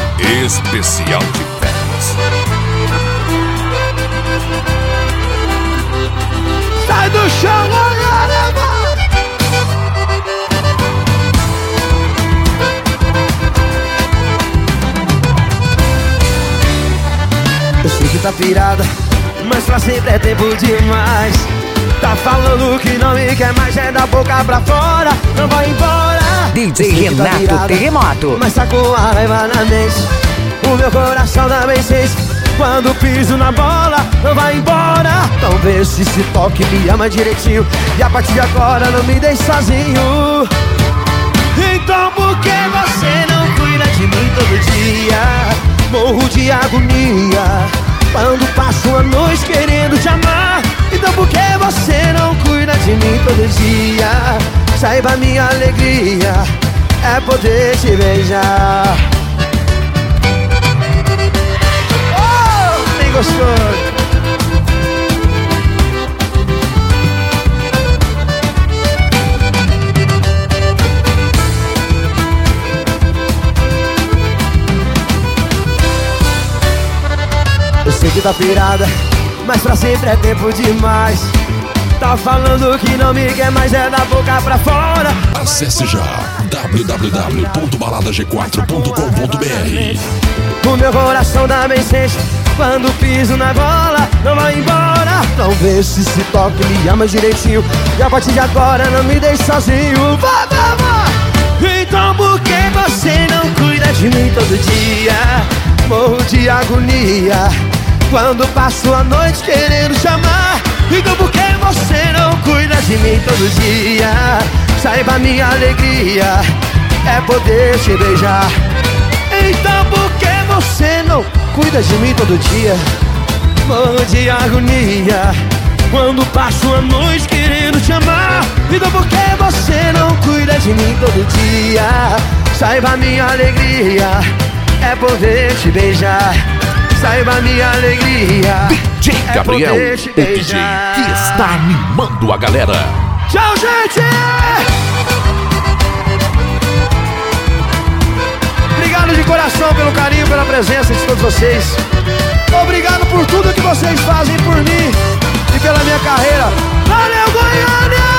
Especial de férias. Sai do chão, galera! Eu sei que tá pirada, mas pra sempre é tempo demais. Tá falando que não me quer mais, é da boca pra fora, não vai embora. DJ Renato virada, Terremoto. mas tá com a raiva na mente. O meu coração também sente. Quando piso na bola, não vai embora. Então vê se esse toque me ama direitinho, e a partir de agora não me deixe sozinho. Então por que você não cuida de mim todo dia? Morro de agonia quando passo a noite querendo te amar. Então por que você não cuida de mim todo dia? Saiba, minha alegria é poder te beijar. Oh, bem gostoso. Eu sei que tá pirada, mas pra sempre é tempo demais. Tá falando que não me quer mais, é da boca pra fora. Acesse já www.baladag4.com.br. O meu coração também sente. Quando piso na bola, não vai embora. Então vê se esse toque me ama direitinho, e a partir de agora não me deixe sozinho. Vai, vai, vai. Então por que você não cuida de mim todo dia? Morro de agonia quando passo a noite querendo te amar. Então por que você não cuida de mim todo dia? Saiba, minha alegria é poder te beijar. Então por que você não cuida de mim todo dia? Morro de agonia quando passo a noite querendo te amar. Então por que você não cuida de mim todo dia? Saiba, minha alegria é poder te beijar. Saiba, minha alegria DJ Gabriel, o DJ que está animando a galera. Tchau, gente! Obrigado de coração pelo carinho, pela presença de todos vocês. Obrigado por tudo que vocês fazem por mim e pela minha carreira. Valeu, Goiânia!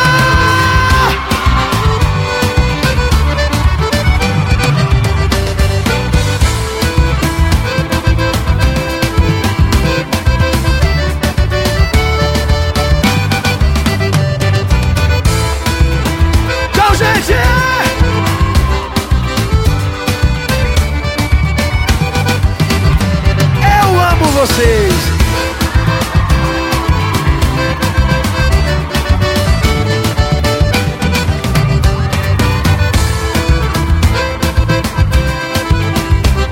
Gente! Eu amo vocês!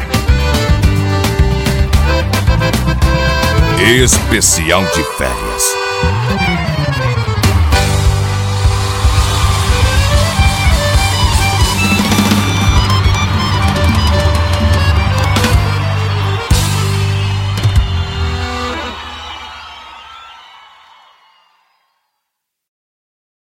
Especial de férias.